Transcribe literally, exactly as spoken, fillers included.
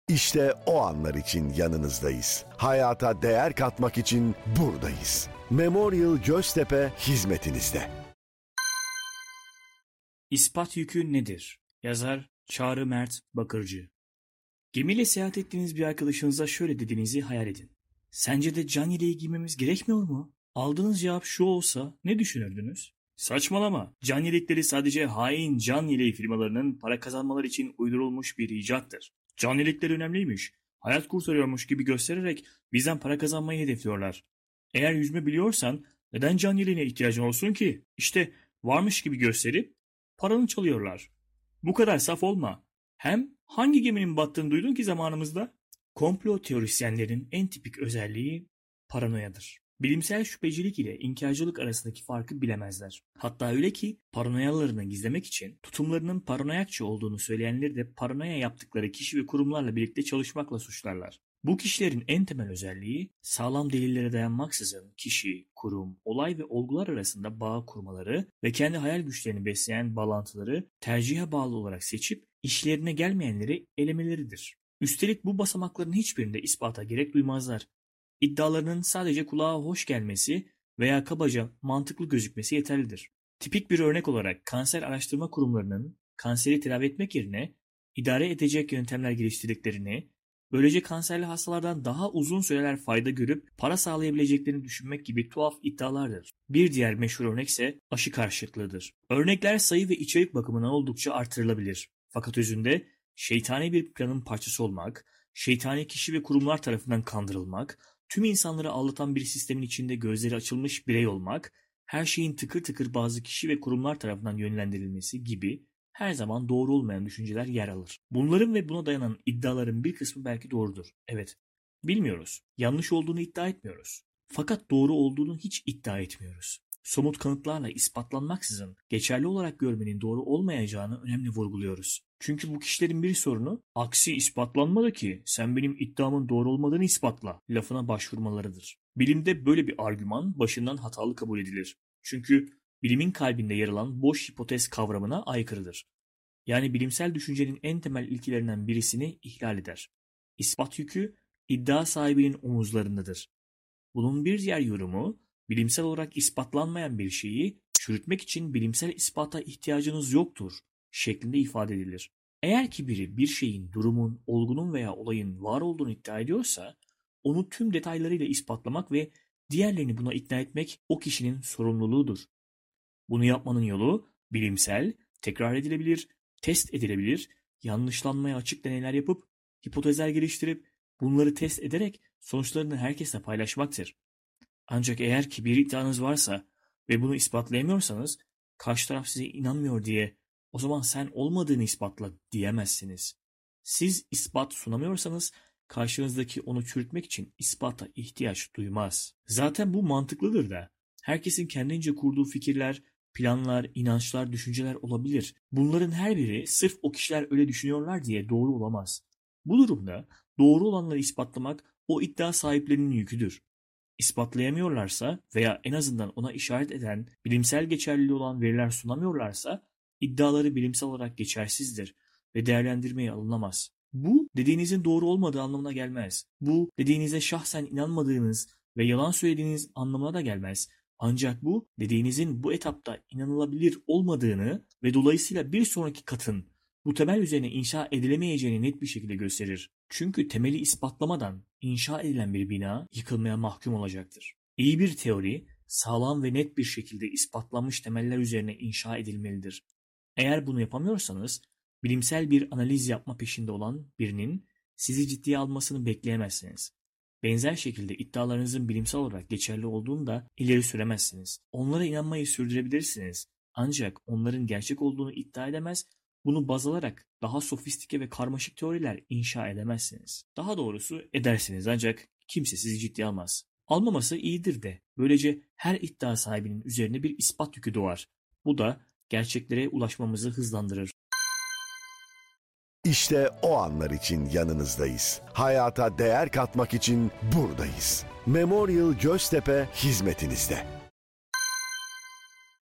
İşte o anlar için yanınızdayız. Hayata değer katmak için buradayız. Memorial Göztepe hizmetinizde. İspat yükü nedir? Yazar Çağrı Mert Bakırcı. Gemiyle seyahat ettiğiniz bir arkadaşınıza şöyle dediğinizi hayal edin. Sence de can yeleği giymemiz gerekmiyor mu? Aldığınız cevap şu olsa ne düşünürdünüz? Saçmalama. Can yelekleri sadece hain can yeleği firmalarının para kazanmaları için uydurulmuş bir icattır. Can yelekleri önemliymiş, hayat kurtarıyormuş gibi göstererek bizden para kazanmayı hedefliyorlar. Eğer yüzme biliyorsan neden can yeleğine ihtiyacın olsun ki? İşte varmış gibi gösterip paranı çalıyorlar. Bu kadar saf olma. Hem hangi geminin battığını duydun ki zamanımızda? Komplo teorisyenlerin en tipik özelliği paranoyadır. Bilimsel şüphecilik ile inkarcılık arasındaki farkı bilemezler. Hatta öyle ki paranoyalarını gizlemek için tutumlarının paranoyakça olduğunu söyleyenleri de paranoya yaptıkları kişi ve kurumlarla birlikte çalışmakla suçlarlar. Bu kişilerin en temel özelliği sağlam delillere dayanmaksızın kişi, kurum, olay ve olgular arasında bağ kurmaları ve kendi hayal güçlerini besleyen bağlantıları tercihe bağlı olarak seçip işlerine gelmeyenleri elemeleridir. Üstelik bu basamakların hiçbirinde ispata gerek duymazlar. İddialarının sadece kulağa hoş gelmesi veya kabaca mantıklı gözükmesi yeterlidir. Tipik bir örnek olarak kanser araştırma kurumlarının kanseri tedavi etmek yerine idare edecek yöntemler geliştirdiklerini, böylece kanserli hastalardan daha uzun süreler fayda görüp para sağlayabileceklerini düşünmek gibi tuhaf iddialardır. Bir diğer meşhur örnek ise aşı karşıtlığıdır. Örnekler sayı ve içerik bakımından oldukça artırılabilir. Fakat özünde şeytani bir planın parçası olmak, şeytani kişi ve kurumlar tarafından kandırılmak, tüm insanları aldatan bir sistemin içinde gözleri açılmış birey olmak, her şeyin tıkır tıkır bazı kişi ve kurumlar tarafından yönlendirilmesi gibi her zaman doğru olmayan düşünceler yer alır. Bunların ve buna dayanan iddiaların bir kısmı belki doğrudur. Evet, bilmiyoruz. Yanlış olduğunu iddia etmiyoruz. Fakat doğru olduğunu hiç iddia etmiyoruz. Somut kanıtlarla ispatlanmaksızın geçerli olarak görmenin doğru olmayacağını önemli vurguluyoruz. Çünkü bu kişilerin bir sorunu aksi ispatlanmadı ki sen benim iddiamın doğru olmadığını ispatla lafına başvurmalarıdır. Bilimde böyle bir argüman başından hatalı kabul edilir. Çünkü bilimin kalbinde yer alan boş hipotez kavramına aykırıdır. Yani bilimsel düşüncenin en temel ilkelerinden birisini ihlal eder. İspat yükü iddia sahibinin omuzlarındadır. Bunun bir diğer yorumu bilimsel olarak ispatlanmayan bir şeyi çürütmek için bilimsel ispata ihtiyacınız yoktur şeklinde ifade edilir. Eğer ki biri bir şeyin, durumun, olgunun veya olayın var olduğunu iddia ediyorsa onu tüm detaylarıyla ispatlamak ve diğerlerini buna ikna etmek o kişinin sorumluluğudur. Bunu yapmanın yolu bilimsel, tekrar edilebilir, test edilebilir, yanlışlanmaya açık deneyler yapıp, hipotezler geliştirip, bunları test ederek sonuçlarını herkesle paylaşmaktır. Ancak eğer ki bir iddianız varsa ve bunu ispatlayamıyorsanız, karşı taraf size inanmıyor diye o zaman sen olmadığını ispatla diyemezsiniz. Siz ispat sunamıyorsanız karşınızdaki onu çürütmek için ispata ihtiyaç duymaz. Zaten bu mantıklıdır da. Herkesin kendince kurduğu fikirler, planlar, inançlar, düşünceler olabilir. Bunların her biri sırf o kişiler öyle düşünüyorlar diye doğru olamaz. Bu durumda doğru olanları ispatlamak o iddia sahiplerinin yüküdür. İspatlayamıyorlarsa veya en azından ona işaret eden bilimsel geçerliliği olan veriler sunamıyorlarsa iddiaları bilimsel olarak geçersizdir ve değerlendirmeye alınamaz. Bu dediğinizin doğru olmadığı anlamına gelmez. Bu dediğinize şahsen inanmadığınız ve yalan söylediğiniz anlamına da gelmez. Ancak bu dediğinizin bu etapta inanılabilir olmadığını ve dolayısıyla bir sonraki katın bu temel üzerine inşa edilemeyeceğini net bir şekilde gösterir. Çünkü temeli ispatlamadan inşa edilen bir bina yıkılmaya mahkum olacaktır. İyi bir teori sağlam ve net bir şekilde ispatlanmış temeller üzerine inşa edilmelidir. Eğer bunu yapamıyorsanız bilimsel bir analiz yapma peşinde olan birinin sizi ciddiye almasını bekleyemezsiniz. Benzer şekilde iddialarınızın bilimsel olarak geçerli olduğunu da ileri süremezsiniz. Onlara inanmayı sürdürebilirsiniz. Ancak onların gerçek olduğunu iddia edemez, bunu baz alarak daha sofistike ve karmaşık teoriler inşa edemezsiniz. Daha doğrusu edersiniz ancak kimse sizi ciddiye almaz. Almaması iyidir de böylece her iddia sahibinin üzerine bir ispat yükü doğar. Bu da gerçeklere ulaşmamızı hızlandırır. İşte o anlar için yanınızdayız. Hayata değer katmak için buradayız. Memorial Göztepe hizmetinizde.